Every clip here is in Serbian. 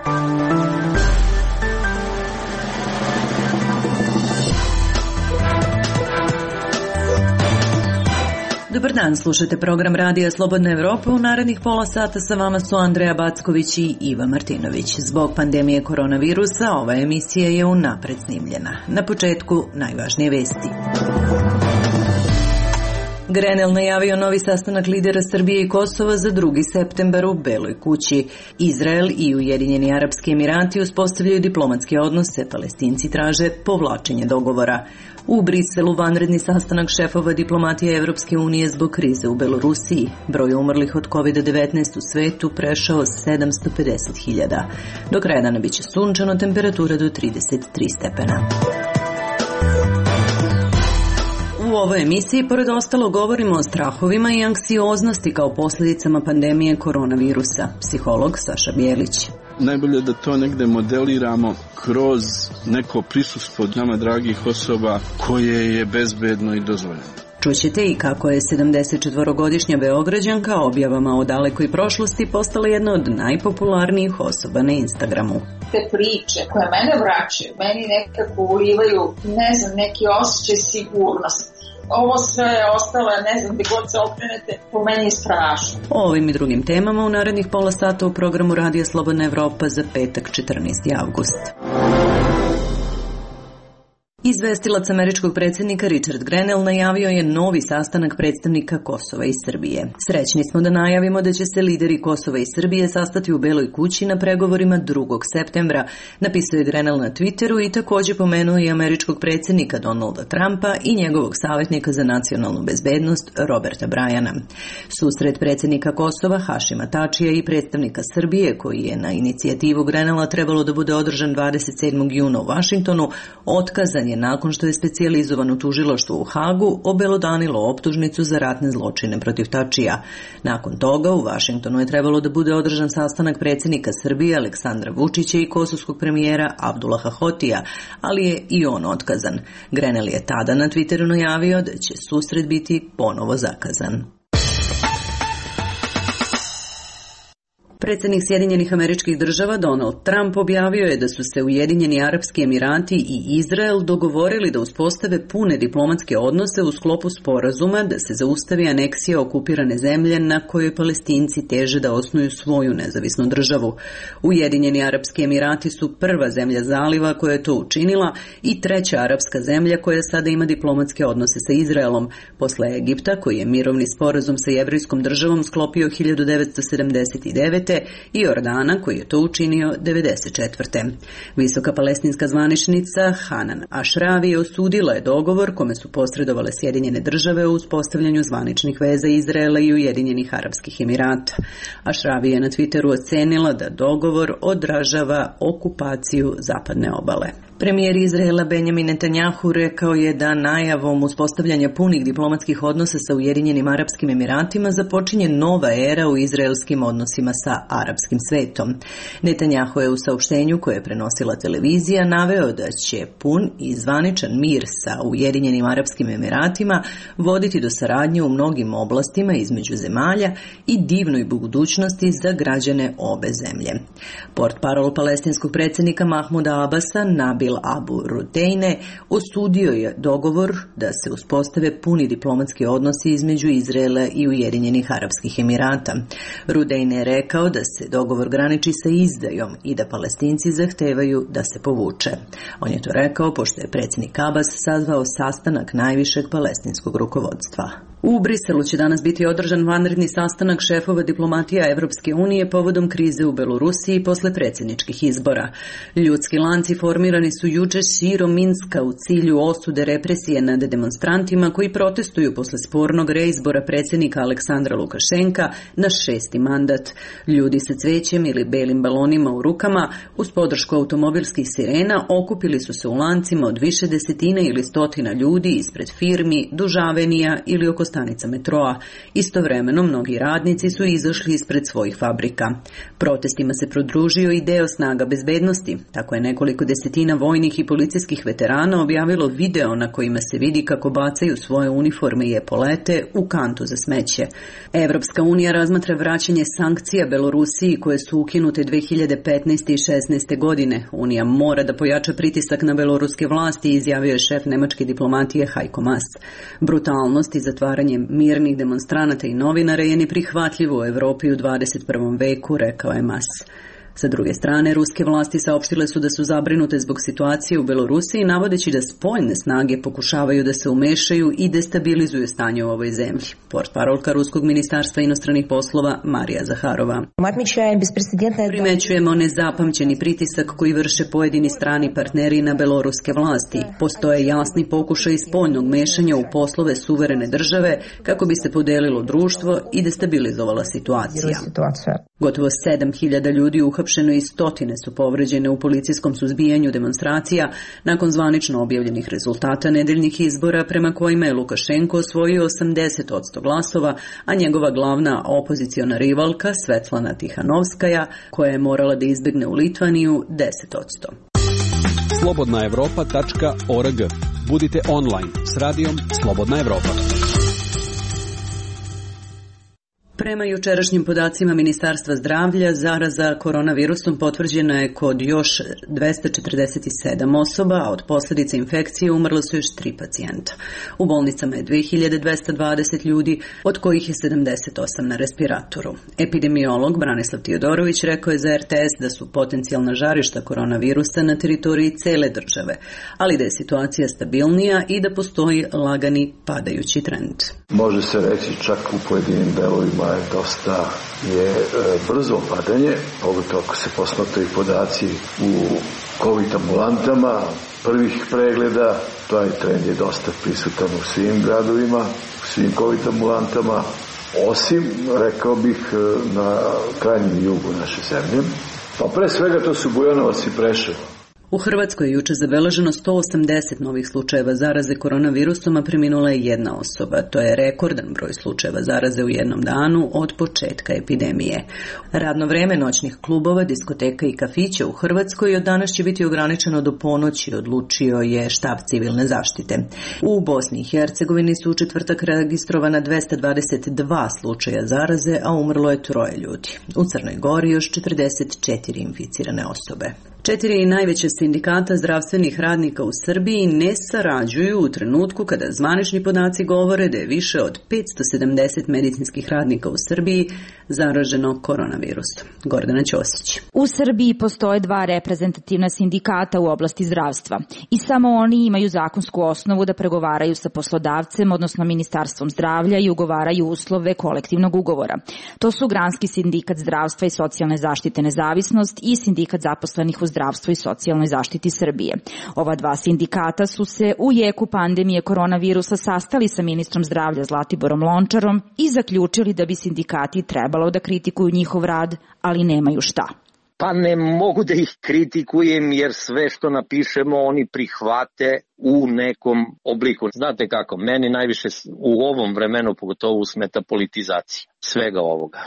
Dobar dan, slušate program Radija Slobodna Evropa. U narednih pola sata sa vama su Andreja Backović i Iva Martinović. Zbog pandemije koronavirusa ova emisija je unapred snimljena. Na početku najvažnije vesti. Grenell najavio novi sastanak lidera Srbije i Kosova za 2. septembar u Beloj kući. Izrael i Ujedinjeni Arapski Emirati uspostavljaju diplomatske odnose, Palestinci traže povlačenje dogovora. U Briselu vanredni sastanak šefova diplomatije Evropske unije zbog krize u Belorusiji. Broj umrlih od COVID-19 u svetu prešao 750.000. Do kraja dana biće sunčano, temperatura do 33 stepena. U ovoj emisiji, pored ostalo, govorimo o strahovima i anksioznosti kao posljedicama pandemije koronavirusa. Psiholog Saša Bijelić. Najbolje da to negde modeliramo kroz neko prisustvo nama dragih osoba koje je bezbedno i dozvoljeno. Čućete i kako je 74-godišnja Beograđanka objavama o dalekoj prošlosti postala jedna od najpopularnijih osoba na Instagramu. Te priče koje mene vraćaju, meni nekako ulivaju, neki osjećaj sigurnosti. Ovo sve je ostalo, gdje god se okrenete, po meni je strašno. O ovim i drugim temama u narednih pola sata u programu Radija Slobodna Evropa za petak 14. avgust. Izvestilac američkog predsjednika Richard Grenell najavio je novi sastanak predstavnika Kosova i Srbije. Srećni smo da najavimo da će se lideri Kosova i Srbije sastati u Beloj kući na pregovorima 2. septembra, napisao je Grenell na Twitteru i također pomenuo i američkog predsjednika Donalda Trumpa i njegovog savjetnika za nacionalnu bezbednost Roberta Bryana. Susret predsjednika Kosova Hašima Tačija i predstavnika Srbije, koji je na inicijativu Grenella trebalo da bude održan 27. juna u Vašingtonu, otkazan je nakon što je specijalizovano tužilaštvo u Hagu obelodanilo optužnicu za ratne zločine protiv Tačija. Nakon toga u Vašingtonu je trebalo da bude održan sastanak predsjednika Srbije Aleksandra Vučića i kosovskog premijera Abdullaha Hotija, ali je i on otkazan. Grenell je tada na Twitteru najavio da će susret biti ponovo zakazan. Predsjednik Sjedinjenih Američkih Država Donald Trump objavio je da su se Ujedinjeni Arapski Emirati i Izrael dogovorili da uspostave pune diplomatske odnose u sklopu sporazuma da se zaustavi aneksija okupirane zemlje na kojoj Palestinci teže da osnuju svoju nezavisnu državu. Ujedinjeni Arapski Emirati su prva zemlja zaliva koja je to učinila i treća arapska zemlja koja sada ima diplomatske odnose sa Izraelom, posle Egipta koji je mirovni sporazum sa Jevrejskom državom sklopio 1979. i Jordana koji je to učinio 1994. Visoka palestinska zvaničnica Hanan Ašravi osudila je dogovor kome su posredovale Sjedinjene države u uspostavljanju zvaničnih veza Izraela i Ujedinjenih Arapskih Emirata. Ašravi je na Twitteru ocenila da dogovor odražava okupaciju zapadne obale. Premijer Izraela Benjamin Netanjahu rekao je da najavom uspostavljanja punih diplomatskih odnosa sa Ujedinjenim Arapskim Emiratima započinje nova era u izraelskim odnosima sa arapskim svetom. Netanjahu je u saopštenju koje je prenosila televizija naveo da će pun i zvaničan mir sa Ujedinjenim Arapskim Emiratima voditi do saradnje u mnogim oblastima između zemalja i divnoj budućnosti za građane obe zemlje. Portparol palestinskog predsjednika Mahmuda Abasa Nabil Abu Rudeine osudio je dogovor da se uspostave puni diplomatski odnosi između Izraela i Ujedinjenih Arapskih Emirata. Rudeine je rekao da se dogovor graniči sa izdajom i da Palestinci zahtevaju da se povuče. On je to rekao pošto je predsjednik Abbas sazvao sastanak najvišeg palestinskog rukovodstva. U Briselu će danas biti održan vanredni sastanak šefova diplomatija Evropske unije povodom krize u Belorusiji posle predsjedničkih izbora. Ljudski lanci formirani su juče širom Minska u cilju osude represije nad demonstrantima koji protestuju posle spornog reizbora predsjednika Aleksandra Lukašenka na 6. mandat. Ljudi sa cvećem ili belim balonima u rukama uz podršku automobilskih sirena okupili su se u lancima od više desetina ili stotina ljudi ispred firmi, duž avenija ili oko stanica metroa. Istovremeno mnogi radnici su izašli ispred svojih fabrika. Protestima se pridružio i deo snaga bezbednosti. Tako je nekoliko desetina vojnih i policijskih veterana objavilo video na kojima se vidi kako bacaju svoje uniforme i epolete u kantu za smeće. Evropska unija razmatra vraćanje sankcija Belorusiji koje su ukinute 2015. i 2016. godine. Unija mora da pojača pritisak na beloruske vlasti, izjavio je šef nemačke diplomatije Heiko Maas. Brutalnost i zatvaranje mirnih demonstranata i novinara je neprihvatljivo u Evropi u 21. veku, rekao je Maas. Sa druge strane, ruske vlasti saopštile su da su zabrinute zbog situacije u Belorusiji, navodeći da spoljne snage pokušavaju da se umešaju i destabilizuju stanje u ovoj zemlji. Portparolka Ruskog ministarstva inostranih poslova Marija Zaharova. Primećujemo nezapamćeni pritisak koji vrše pojedini strani partneri na beloruske vlasti. Postoje jasni pokušaj spoljnog mešanja u poslove suverene države kako bi se podelilo društvo i destabilizovala situacija. Gotovo 7.000 ljudi uhapšeno i stotine su povređene u policijskom suzbijanju demonstracija nakon zvanično objavljenih rezultata nedeljnih izbora prema kojima je Lukašenko osvojio 80% glasova, a njegova glavna opoziciona rivalka Svetlana Tihanovskaja, koja je morala da izbegne u Litvaniju, 10%. Slobodnaevropa.org. Budite online s radijom Slobodna Evropa. Prema jučerašnjim podacima Ministarstva zdravlja, zaraza koronavirusom potvrđena je kod još 247 osoba, a od posljedica infekcije umrlo su još 3 pacijenta. U bolnicama je 2220 ljudi, od kojih je 78 na respiratoru. Epidemiolog Branislav Tiodorović rekao je za RTS da su potencijalna žarišta koronavirusa na teritoriji cele države, ali da je situacija stabilnija i da postoji lagani padajući trend. Može se reći čak u pojedinim delovima dosta je brzo padanje, pogotovo ako se posmatraju podaci u COVID ambulantama, prvih pregleda, taj trend je dosta prisutan u svim gradovima, u svim COVID ambulantama, osim, rekao bih, na krajnjem jugu naše zemlje. Pa pre svega to su Bujanovac i Preševo. U Hrvatskoj je juče zabeleženo 180 novih slučajeva zaraze koronavirusom, a preminula je jedna osoba. To je rekordan broj slučajeva zaraze u jednom danu od početka epidemije. Radno vreme noćnih klubova, diskoteka i kafića u Hrvatskoj od danas će biti ograničeno do ponoći, odlučio je štab civilne zaštite. U Bosni i Hercegovini su u četvrtak registrovana 222 slučaja zaraze, a umrlo je 3 ljudi. U Crnoj Gori još 44 inficirane osobe. 4 najveće sindikata zdravstvenih radnika u Srbiji ne sarađuju u trenutku kada zvanični podaci govore da je više od 570 medicinskih radnika u Srbiji zaraženo koronavirusom. Gordana Ćosić. U Srbiji postoje 2 reprezentativna sindikata u oblasti zdravstva i samo oni imaju zakonsku osnovu da pregovaraju sa poslodavcem, odnosno Ministarstvom zdravlja i ugovaraju uslove kolektivnog ugovora. To su Granski sindikat zdravstva i socijalne zaštite Nezavisnost i Sindikat zaposlenih u zdravstvu i socijalnoj zaštiti Srbije. Ova 2 sindikata su se u jeku pandemije koronavirusa sastali sa ministrom zdravlja Zlatiborom Lončarom i zaključili da bi sindikati trebalo da kritikuju njihov rad, ali nemaju šta. Pa ne mogu da ih kritikujem jer sve što napišemo oni prihvate u nekom obliku. Znate kako, meni najviše u ovom vremenu pogotovo smeta politizacija svega ovoga.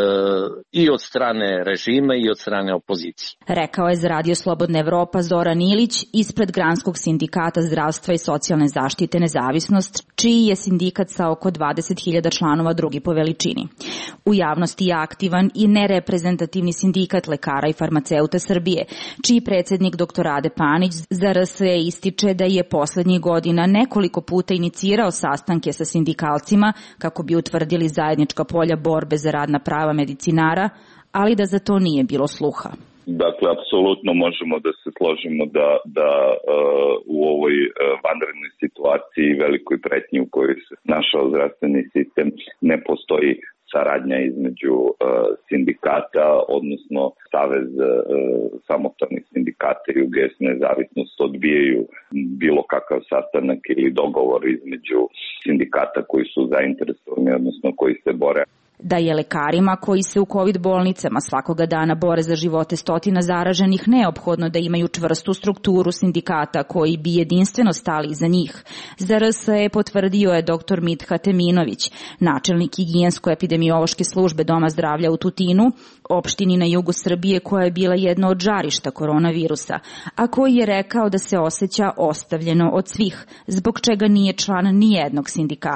I od strane režima i od strane opozicije. Rekao je za Radio Slobodna Evropa Zoran Ilić ispred Granskog sindikata zdravstva i socijalne zaštite Nezavisnost, čiji je sindikat sa oko 20.000 članova drugi po veličini. U javnosti je aktivan i nereprezentativni sindikat lekara i farmaceuta Srbije, čiji predsjednik dr. Rade Panić za RSE ističe da je poslednjih godina nekoliko puta inicirao sastanke sa sindikalcima kako bi utvrdili zajednička polja borbe za radna prava medicinara, ali da za to nije bilo sluha. Dakle, apsolutno možemo da se složimo da u ovoj vanrednoj situaciji, velikoj pretnji u kojoj se našao zdravstveni sistem, ne postoji saradnja između sindikata, odnosno Savez samostalnih sindikata i UGS Nezavisnost odbijaju bilo kakav sastanak ili dogovor između sindikata koji su zainteresovani, odnosno koji se bore. Da je lekarima koji se u COVID bolnicama svakoga dana bore za živote stotina zaraženih neophodno da imaju čvrstu strukturu sindikata koji bi jedinstveno stali iza njih. Za RSE potvrdio je dr. Mitha Teminović, načelnik higijensko-epidemiološke službe Doma zdravlja u Tutinu, opštini na jugu Srbije koja je bila jedno od žarišta koronavirusa, a koji je rekao da se osjeća ostavljeno od svih, zbog čega nije član nijednog sindikata.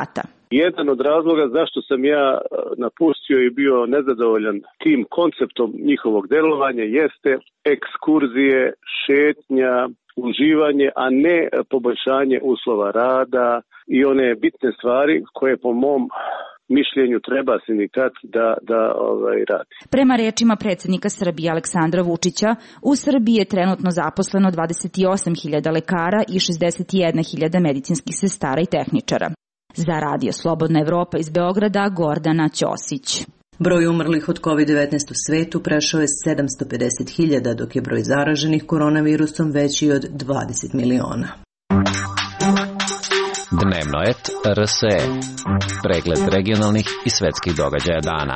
Jedan od razloga zašto sam ja napustio i bio nezadovoljan tim konceptom njihovog delovanja jeste ekskurzije, šetnja, uživanje, a ne poboljšanje uslova rada i one bitne stvari koje po mom mišljenju treba sindikat da radi. Prema rečima predsjednika Srbije Aleksandra Vučića, u Srbiji je trenutno zaposleno 28.000 lekara i 61.000 medicinskih sestara i tehničara. Za Radio Slobodna Evropa iz Beograda, Gordana Ćosić. Broj umrlih od COVID-19 u svetu prešao je 750.000, dok je broj zaraženih koronavirusom veći od 20 miliona. Dnevno et RSE. Pregled regionalnih i svetskih događaja dana.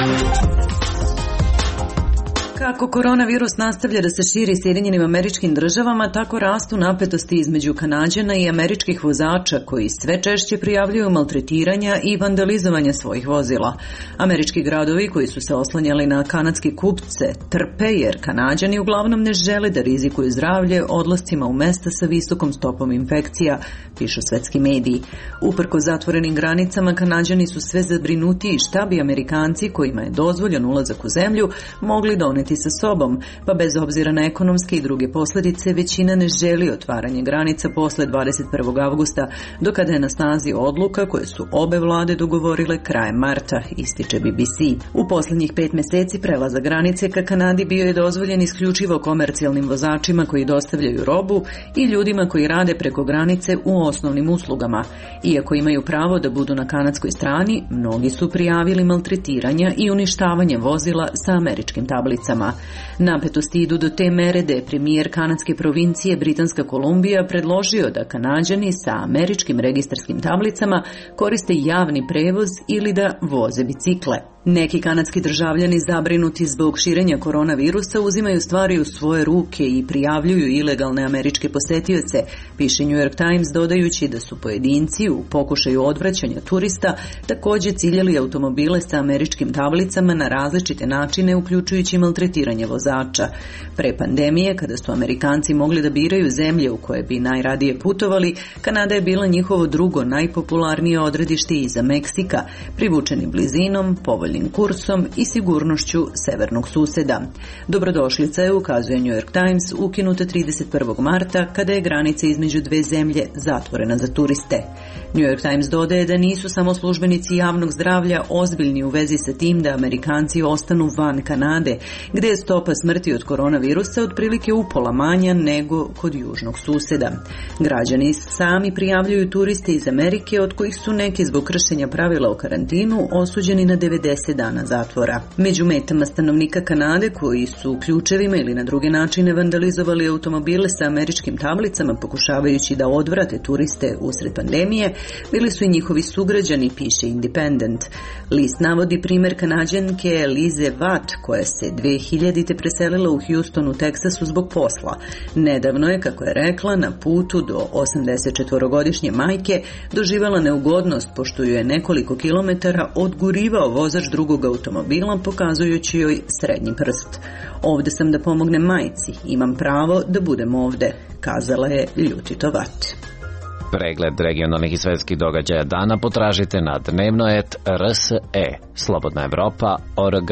Kako koronavirus nastavlja da se širi Sjedinjenim Američkim Državama, tako rastu napetosti između Kanađana i američkih vozača koji sve češće prijavljuju maltretiranja i vandalizovanja svojih vozila. Američki gradovi koji su se oslanjali na kanadske kupce trpe jer Kanađani uglavnom ne žele da rizikuju zdravlje odlascima u mesta sa visokom stopom infekcija, pišu svetski mediji. Uprko zatvorenim granicama, Kanađani su sve zabrinutiji šta bi Amerikanci kojima je dozvoljen ulazak u zemlju mogli doneti sa sobom, pa bez obzira na ekonomske i druge posljedice, većina ne želi otvaranje granica posle 21. avgusta, do kada je na snazi odluka koje su obe vlade dogovorile krajem marta, ističe BBC. U posljednjih 5 meseci prelazak granice ka Kanadi bio je dozvoljen isključivo komercijalnim vozačima koji dostavljaju robu i ljudima koji rade preko granice u osnovnim uslugama. Iako imaju pravo da budu na kanadskoj strani, mnogi su prijavili maltretiranja i uništavanje vozila sa američkim tablicama. Napetosti idu do te mere da je premijer kanadske provincije Britanska Kolumbija predložio da Kanađani sa američkim registarskim tablicama koriste javni prevoz ili da voze bicikle. Neki kanadski državljani zabrinuti zbog širenja koronavirusa uzimaju stvari u svoje ruke i prijavljuju ilegalne američke posetioce, piše New York Times, dodajući da su pojedinci u pokušaju odvraćanja turista također ciljali automobile sa američkim tablicama na različite načine, uključujući maltretiranje vozača. Pre pandemije, kada su Amerikanci mogli da biraju zemlje u koje bi najradije putovali, Kanada je bila njihovo drugo najpopularnije odredište iza Meksika, privučeni blizinom, povoljnim kursom i sigurnošću severnog suseda. Dobrodošlica je, ukazuje New York Times, ukinuta 31. marta kada je granica između dve zemlje zatvorena za turiste. New York Times dodaje da nisu samo službenici javnog zdravlja ozbiljni u vezi sa tim da Amerikanci ostanu van Kanade, gde je stopa smrti od koronavirusa otprilike upola manja nego kod južnog suseda. Građani sami prijavljuju turiste iz Amerike, od kojih su neki zbog kršenja pravila o karantinu osuđeni na 90 dana zatvora. Među metama stanovnika Kanade koji su ključevima ili na druge načine vandalizovali automobile sa američkim tablicama pokušavajući da odvrate turiste usred pandemije, bili su i njihovi sugrađani, piše Independent. List navodi primjer Kanađanke Lize Watt, koja se 2000. preselila u Houston u Teksasu zbog posla. Nedavno je, kako je rekla, na putu do 84-godišnje majke doživjela neugodnost pošto ju je nekoliko kilometara odgurivao vozač drugog automobila pokazujući joj srednji prst. Ovde sam da pomognem majci, imam pravo da budem ovde, kazala je ljutito Watt. Pregled regionalnih i svetskih događaja dana potražite na dnevnoet.rse, Slobodna Evropa.org.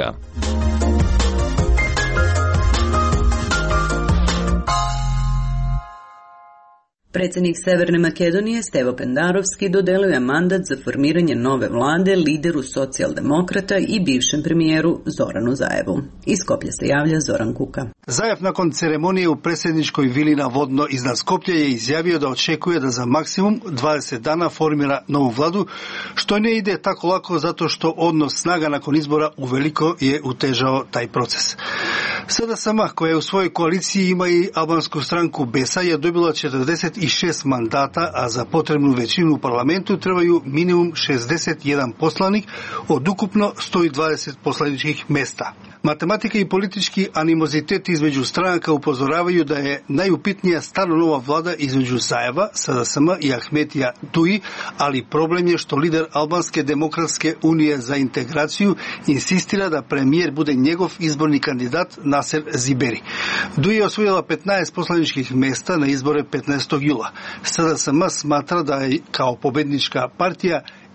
Predsjednik Severne Makedonije Stevo Pendarovski dodeluje mandat za formiranje nove vlade lideru socijaldemokrata i bivšem premijeru Zoranu Zaevu. Iz Skoplja se javlja Zoran Kuka. Zaev nakon ceremonije u predsjedničkoj vili na Vodno iznad Skoplja je izjavio da očekuje da za maksimum 20 dana formira novu vladu, što ne ide tako lako zato što odnos snaga nakon izbora uveliko je utežao taj proces. SDSM, koja u svojoj koaliciji ima i albansku stranku BESA, je dobila 46 mandata, a za potrebnu većinu u parlamentu trebaju minimum 61 poslanik od ukupno 120 poslaničkih mesta. Matematika i politički animozitet između stranaka upozoravaju da je najupitnija stvarno nova vlada između Zaeva, SDSM i Ahmetija Duji, ali problem je što lider Albanske demokratske unije za integraciju insistira da premijer bude njegov izborni kandidat Naser Ziberi. Duji je osvojila 15 poslaničkih mesta na izbore 15. jula. SDSM smatra da je kao pobednička partija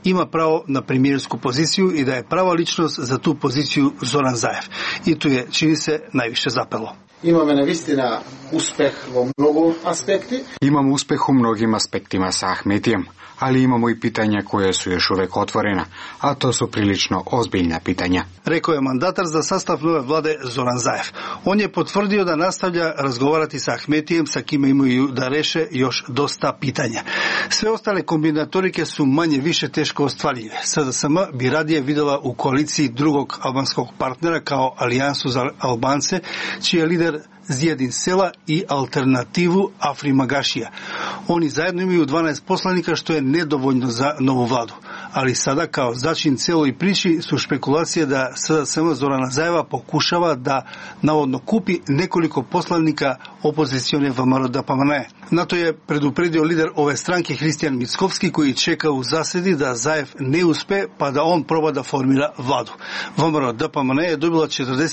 ima pravo na premijersku poziciju i da je prava ličnost za tu poziciju Zoran Zaev. I tu je, čini se, najviše zapelo. Imamo navistina uspeh u mnogo aspekti. Imamo uspeh u mnogim aspektima sa Ahmetijem, ali imamo i pitanja koje su još uvek otvorena, a to su prilično ozbiljna pitanja. Rekao je mandatar za sastav nove vlade Zoran Zaev. On je potvrdio da nastavlja razgovarati sa Ahmetijem, sa kime imaju da reše još dosta pitanja. Sve ostale kombinatorike su manje više teško ostvarljive. SDSM bi radije videla u koaliciji drugog albanskog partnera kao alijansu za Albance, čiji je lider Zjedin Sela i alternativu Afri Magašija. Oni zajedno imaju 12 poslanika, što je nedovoljno za novu vladu. Ali sada, kao začin celoj priči, su špekulacije da SDSM Zorana Zaeva pokušava da navodno kupi nekoliko poslanika opozicione VMRO DPMNE. Na to je predupredio lider ove stranke Hristijan Mickovski, koji čeka u zasedi da Zaev ne uspe, pa da on proba da formira vladu. VMRO DPMNE je dobila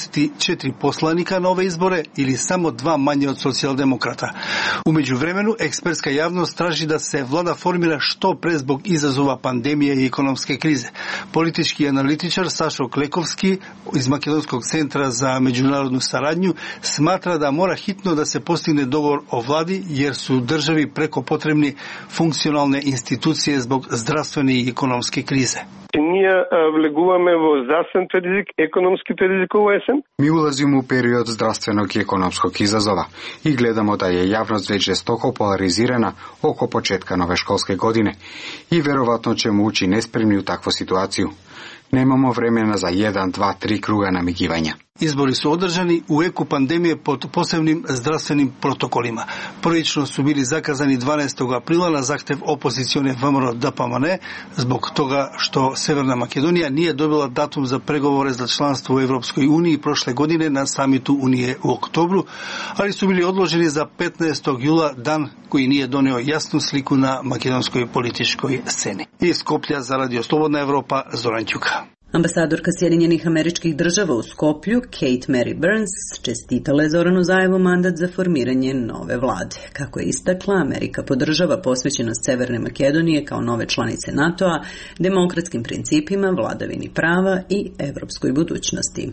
44 poslanika na ove izbore ili samo 2 manje od socijaldemokrata. U međuvremenu, ekspertska javnost traži da se vlada formira što pre zbog izazova pandemije i ekonomske krize. Politički analitičar Sašo Klekovski iz Makedonskog centra za međunarodnu saradnju smatra da mora hitno da se postigne dogovor o vladi, jer su državi preko potrebni funkcionalne institucije zbog zdravstvene i ekonomske krize. Ние влегуваме во здравствен ризик, економски ризик во есен. Mi ulazimo u period zdravstvenog i ekonomskog izazova i gledamo da je javnost već žestoko polarizirana oko početka nove školske godine i verovatno ćemo ući nespremni u takvu situaciju. Nemamo vremena za 1, 2, 3 kruga namigivanja. Izbori su održani u eku pandemije pod posebnim zdravstvenim protokolima. Prvično su bili zakazani 12. aprila na zahtev opozicione VMRO DPMNE zbog toga što Severna Makedonija nije dobila datum za pregovore za članstvo u Evropskoj uniji prošle godine na samitu Unije u oktobru, ali su bili odloženi za 15. jula, dan koji nije doneo jasnu sliku na makedonskoj političkoj sceni. Iz Skoplja za Radio Slobodna Evropa, Zoran Ćuka. Ambasadorka Sjedinjenih Američkih Država u Skoplju, Kate Mary Burns, čestitala je Zoranu Zaevu mandat za formiranje nove vlade. Kako je istakla, Amerika podržava posvećenost Severne Makedonije kao nove članice NATO-a, demokratskim principima, vladavini prava i evropskoj budućnosti.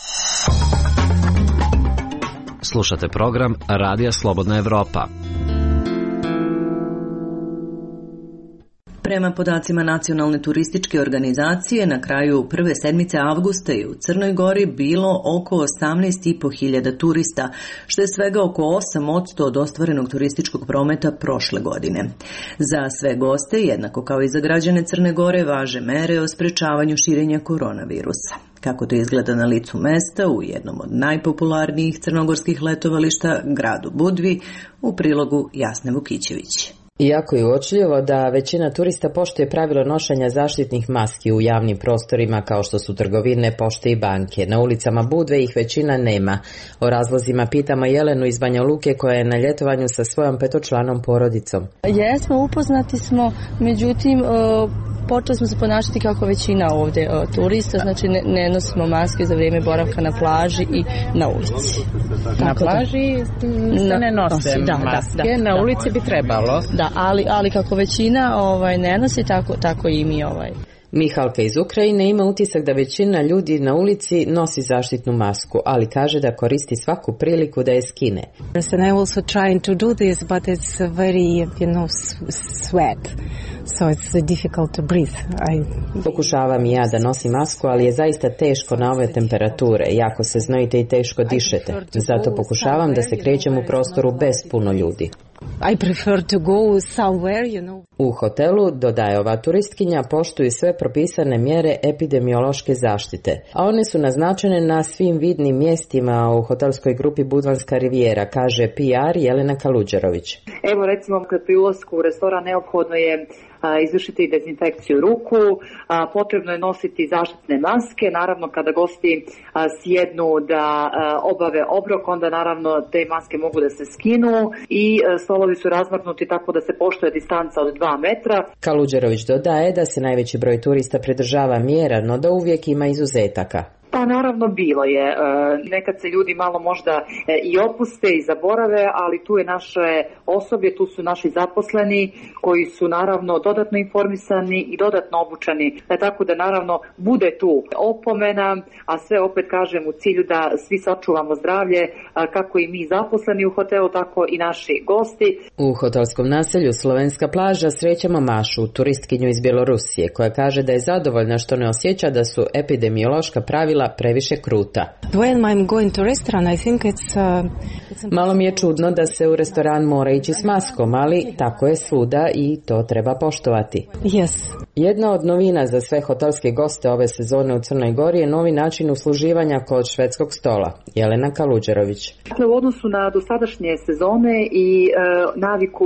Slušate program Radija Slobodna Evropa. Prema podacima Nacionalne turističke organizacije, na kraju prve sedmice avgusta je u Crnoj Gori bilo oko 18.500 turista, što je svega oko 8% od ostvarenog turističkog prometa prošle godine. Za sve goste, jednako kao i za građane Crne Gore, važe mere o sprečavanju širenja koronavirusa. Kako to izgleda na licu mesta u jednom od najpopularnijih crnogorskih letovališta, gradu Budvi, u prilogu Jasne Vukićević. Iako je uočljivo da većina turista poštuje pravilo nošenja zaštitnih maski u javnim prostorima kao što su trgovine, pošte i banke, na ulicama Budve ih većina nema. O razlozima pitamo Jelenu iz Banja Luke koja je na ljetovanju sa svojom 5-članom porodicom. Jesmo, upoznati smo, međutim počeli smo se ponašati kako većina ovdje turista, znači ne nosimo maske za vrijeme boravka na plaži i na ulici. Na plaži se ne nose maske, na ulici bi trebalo. Da, ali kako većina ne nosi, tako i mi. Mihalka iz Ukrajine ima utisak da većina ljudi na ulici nosi zaštitnu masku, ali kaže da koristi svaku priliku da je skine. And I also trying to do this, but it's very, sweat. So it's difficult to breathe. Pokušavam i ja da nosim masku, ali je zaista teško na ove temperature. Jako se znojite i teško dišete. Zato pokušavam da se krećem u prostoru bez puno ljudi. I prefer to go somewhere, U hotelu, dodaje ova turistkinja, poštuju sve propisane mjere epidemiološke zaštite, a one su naznačene na svim vidnim mjestima u hotelskoj grupi Budvanska rivijera, kaže PR Jelena Kaluđerović. Evo recimo kad pri ulasku u restoran neophodno je izvršiti dezinfekciju ruku, potrebno je nositi zaštitne maske, naravno kada gosti sjednu da obave obrok, onda naravno te maske mogu da se skinu i stolovi su razmaknuti tako da se poštuje distanca od 2 metra. Kaluđerović dodaje da se najveći broj turista pridržava mjera, no da uvijek ima izuzetaka. Pa naravno bilo je. Nekad se ljudi malo možda i opuste i zaborave, ali tu je naše osoblje, tu su naši zaposleni koji su naravno dodatno informisani i dodatno obučani. Tako da naravno bude tu opomena, a sve opet kažem u cilju da svi sačuvamo zdravlje, kako i mi zaposleni u hotelu, tako i naši gosti. U hotelskom naselju Slovenska plaža srećemo Mašu, turistkinju iz Bjelorusije, koja kaže da je zadovoljna što ne osjeća da su epidemiološka pravila previše kruta. Malo mi je čudno da se u restoran mora ići s maskom, ali tako je svuda i to treba poštovati. Yes. Jedna od novina za sve hotelske goste ove sezone u Crnoj Gori je novi način usluživanja kod švedskog stola. Jelena Kaluđerović. U odnosu na dosadašnje sezone i naviku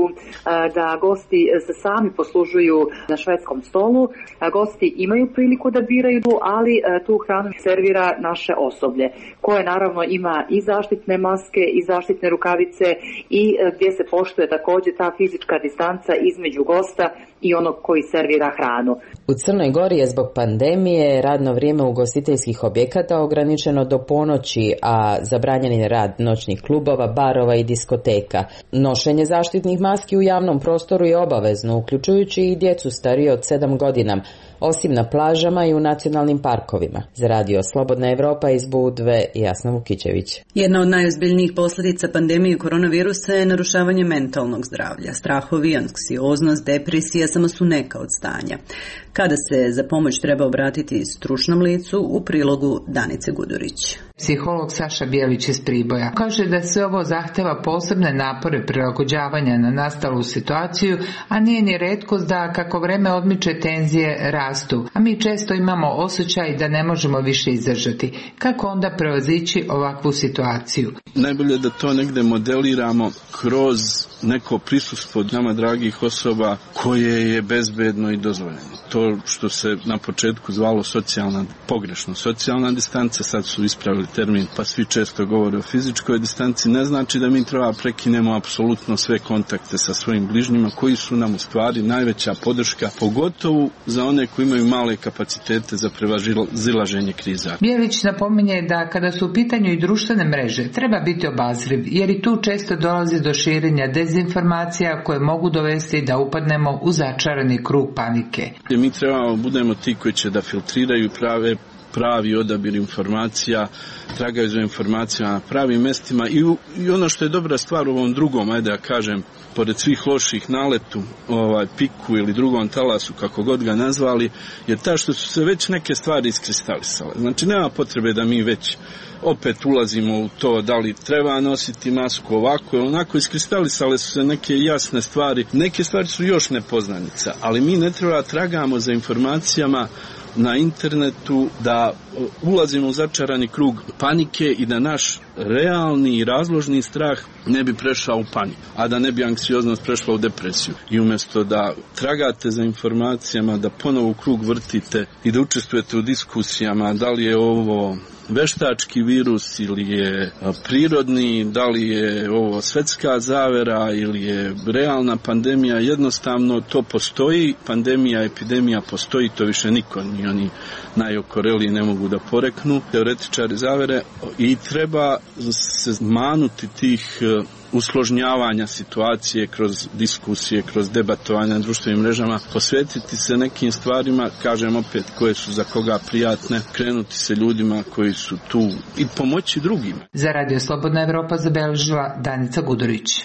da gosti se sami poslužuju na švedskom stolu, gosti imaju priliku da biraju, ali tu hranu servira naše osoblje, koje naravno ima i zaštitne maske i zaštitne rukavice i gdje se poštuje također ta fizička distanca između gosta i onog koji servira hranu. U Crnoj Gori je zbog pandemije radno vrijeme ugostiteljskih objekata ograničeno do ponoći, a zabranjen je rad noćnih klubova, barova i diskoteka. Nošenje zaštitnih maski u javnom prostoru je obavezno, uključujući i djecu starije od 7 godina, osim na plažama i u nacionalnim parkovima. Za Radio Slobodna Evropa iz Budve, Jasna Vukićević. Jedna od najozbiljnijih posljedica pandemije koronavirusa je narušavanje mentalnog zdravlja. Strahovi, anksioznost, depresija samo su neka od stanja. Kada se za pomoć treba obratiti stručnom licu, u prilogu Danice Gudurić. Psiholog Saša Bijelić iz Priboja kaže da sve ovo zahteva posebne napore prilagođavanja na nastalu situaciju, a nije ni retkost da kako vreme odmiče tenzije rastu, a mi često imamo osjećaj da ne možemo više izdržati. Kako onda prevazići ovakvu situaciju? Najbolje da to negde modeliramo kroz neko prisustvo nama dragih osoba koje je bezbedno i dozvoljeno. To što se na početku zvalo pogrešno socijalna distanca, sad su ispravili termin, pa svi često govore o fizičkoj distanci, ne znači da mi treba prekinemo apsolutno sve kontakte sa svojim bližnjima koji su nam u stvari najveća podrška, pogotovo za one koji imaju male kapacitete za prevazilaženje kriza. Bijelić napominje da kada su u pitanju i društvene mreže treba biti obazriv, jer i tu često dolazi do širenja dezinformacija koje mogu dovesti da upadnemo u začarani krug panike. Mi trebamo budemo ti koji će da filtriraju pravi odabir informacija, tragaju za informacijama na pravim mestima i ono što je dobra stvar u ovom drugom, ajde da kažem, pored svih loših naletu, piku ili drugom talasu, kako god ga nazvali, je ta što su se već neke stvari iskristalisale. Znači nema potrebe da mi već opet ulazimo u to da li treba nositi masku ovako ili onako. Iskristalisale su se neke jasne stvari, neke stvari su još nepoznanica, ali mi ne treba tragamo za informacijama na internetu, da ulazimo u začarani krug panike i da naš realni i razložni strah ne bi prešao u paniku, a da ne bi anksioznost prešla u depresiju. I umjesto da tragate za informacijama, da ponovo u krug vrtite i da učestvujete u diskusijama, da li je ovo veštački virus ili je prirodni, da li je ovo svetska zavera ili je realna pandemija, jednostavno to postoji, pandemija, epidemija postoji, to više niko, ni oni najokoreliji ne mogu da poreknu, teoretičari zavere, i treba se manuti tih usložnjavanja situacije kroz diskusije, kroz debatovanja na društvenim mrežama, posvetiti se nekim stvarima, kažem opet, koje su za koga prijatne, krenuti se ljudima koji su tu i pomoći drugima. Za Radio Slobodna Evropa zabeležila Danica Gudurić.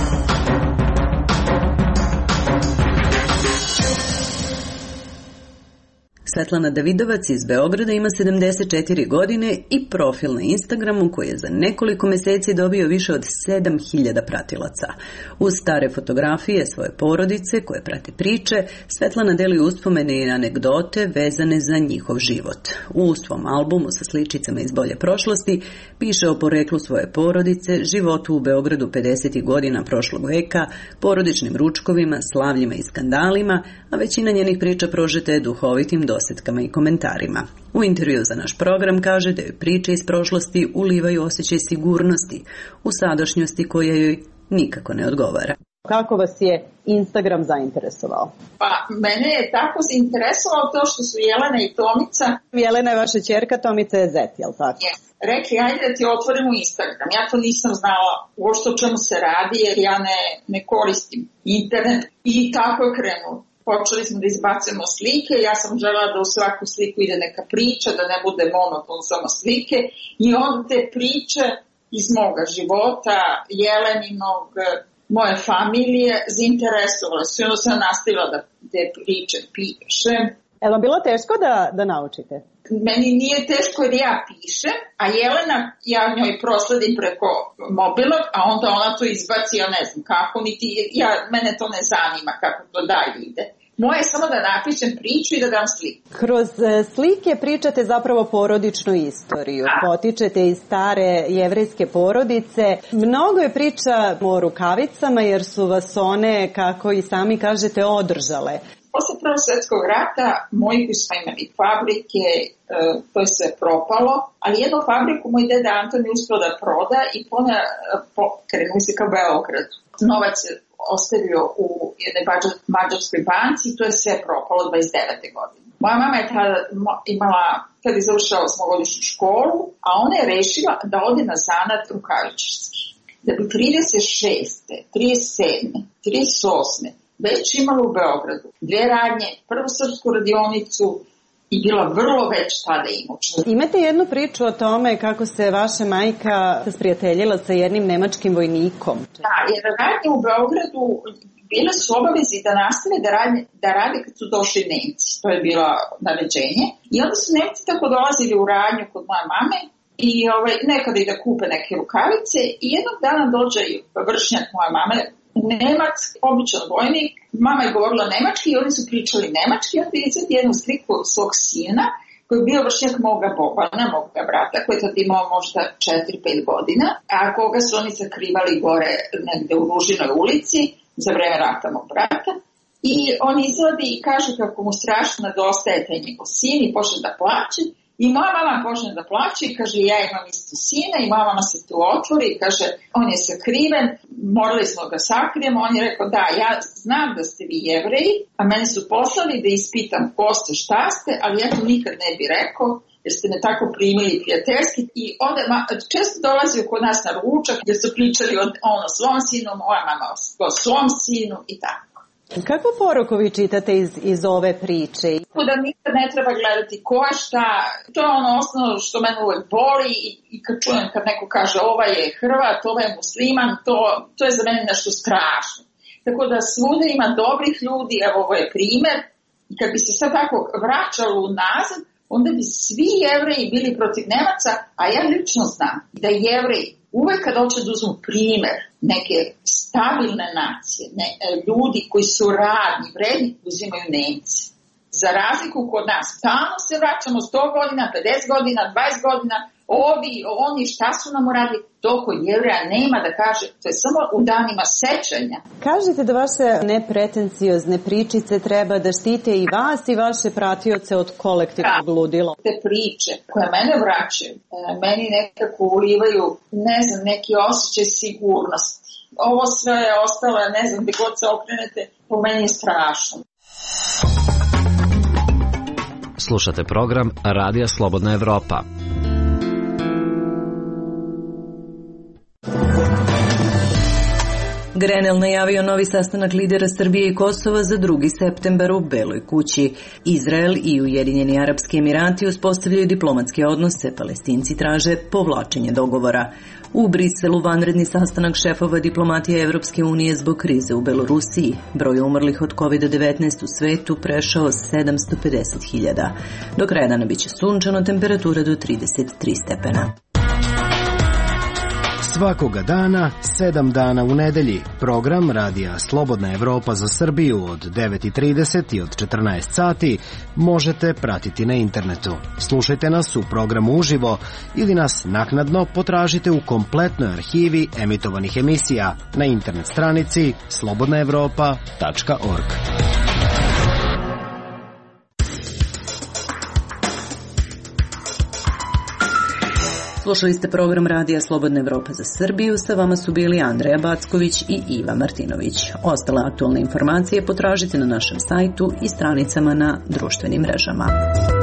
Svetlana Davidovac iz Beograda ima 74 godine i profil na Instagramu koji je za nekoliko mjeseci dobio više od 7000 pratilaca. Uz stare fotografije svoje porodice koje prate priče, Svetlana deli uspomene i anegdote vezane za njihov život. U svom albumu sa sličicama iz bolje prošlosti piše o poreklu svoje porodice, životu u Beogradu 50. godina prošlog veka, porodičnim ručkovima, slavljima i skandalima, a većina njenih priča prožeta je duhovitim dosjetkama i komentarima. U intervju za naš program kaže da joj priče iz prošlosti ulivaju osjećaj sigurnosti u sadašnjosti koja joj nikako ne odgovara. Kako vas je Instagram zainteresovao? Pa, mene je tako zainteresovalo to što su Jelena i Tomica. Jelena je vaša ćerka, Tomica je zet, jel tako? Yes. Rekli, ajde da ti otvorimo Instagram. Ja to nisam znala uopšte o čemu se radi, jer ja ne koristim internet. I tako je krenulo. Počeli smo da izbacujemo slike, ja sam želela da u svaku sliku ide neka priča, da ne bude monoton samo slike. I onda te priče iz moga života, Jeleninog, moje familije, zainteresovale su. I onda sam nastavila da te priče pišem. Je li vam bilo teško da naučite? Meni nije teško jer ja pišem, a Jelena, ja njoj prosledim preko mobila, a onda ona to izbaci, ja ne znam kako, mene to ne zanima kako to dalje ide. Moje je samo da napišem priču i da dam sliku. Kroz slike pričate zapravo porodičnu istoriju. Potičete iz stare jevrejske porodice. Mnogo je priča o rukavicama jer su vas one, kako i sami kažete, održale. Posle Prvog svjetskog rata, moji koji smo imali fabrike, to je sve propalo, ali jednu fabriku moj deda Anton je uspio da proda i krenuli se ka Beogradu. Novac je ostavio u jednoj mađarskoj banci i to je sve propalo 29. godine. Moja mama je tada je završila 8-godišnju školu, a ona je rešila da ode na zanat rukavičarski. Da bi 36. 37. 38. već imala u Beogradu 2 radnje, prvu srpsku radionicu i bila vrlo već tada imućna. Imate jednu priču o tome kako se vaša majka sprijateljila sa jednim nemačkim vojnikom. Da, jer radnje u Beogradu bile su obavezi da nastave da rade kad su došli Nemci. To je bilo naređenje. I onda su Nemci tako dolazili u radnju kod moje mame i nekada i da kupe neke rukavice i jednog dana dođe vršnjak moje mame, Nemac, običan vojnik, mama je govorila nemački i oni su pričali nemački i onda je izvedi jednu sliku svog sina koji je bio vršnjak moga Bobana, moga brata, koji je tad imao možda 4-5 godina, a koga su oni sakrivali gore negde u Ružinoj ulici za vreme rata mog brata. I on izvadi i kaže kako mu strašno nedostaje taj njegov sin i počne da plače. I moja mama počne da plaće i kaže ja imam isto sina i moja mama se tu otvori i kaže on je sakriven, morali smo ga sakrijemo. On je rekao da ja znam da ste vi Jevreji, a mene su poslali da ispitam ko ste, šta ste, ali ja to nikad ne bi rekao jer ste me tako primili prijateljski. I onda često dolazio kod nas na ručak gdje su pričali o svom sinu, moja mama o svom sinu i tako. Kakvu poruku vi čitate iz ove priče? Da nikad ne treba gledati ko je šta, to je ono osnovno što mene uvek boli i kad čujem kad neko kaže ovaj je Hrvat, ovaj je musliman, to je za mene nešto strašno. Tako da svuda ima dobrih ljudi, evo ovo je primer, i kad bi se sad tako vraćalo unazad, onda bi svi Jevreji bili protiv Nemaca, a ja lično znam da Jevreji uvek kad hoće da uzmu primer neke stabilne nacije, ljudi koji su radni, vredni, uzimaju Nemci. Za razliku kod nas, tamo se vraćamo 100 godina, 50 godina, 20 godina, oni šta su nam uradili, to kod Jevreja nema da kaže, to je samo u danima sećanja. Kažete da vaše nepretenciozne pričice treba da štite i vas i vaše pratioce od kolektivnog ludila. Te priče koje mene vraćaju, meni nekako ulivaju, ne znam, neki osjećaj sigurnosti. Ovo sve je ostalo, ne znam, gde god se okrenete, po meni je strašno. Slušate program Radija Slobodna Evropa. Grenell najavio novi sastanak lidera Srbije i Kosova za 2. septembar u Beloj kući. Izrael i Ujedinjeni Arapski Emirati uspostavljaju diplomatske odnose, Palestinci traže povlačenje dogovora. U Briselu vanredni sastanak šefova diplomatije Evropske unije zbog krize u Belorusiji. Broj umrlih od COVID-19 u svetu prešao 750.000. Do kraja dana biće sunčano, temperatura do 33 stepena. Svakoga dana, 7 dana u nedelji, program Radija Slobodna Evropa za Srbiju od 9:30 i od 14 sati možete pratiti na internetu. Slušajte nas u programu uživo ili nas naknadno potražite u kompletnoj arhivi emitovanih emisija na internet stranici slobodnaevropa.org. Slušali ste program Radija Slobodna Evropa za Srbiju, sa vama su bili Andreja Backović i Iva Martinović. Ostale aktualne informacije potražite na našem sajtu i stranicama na društvenim mrežama.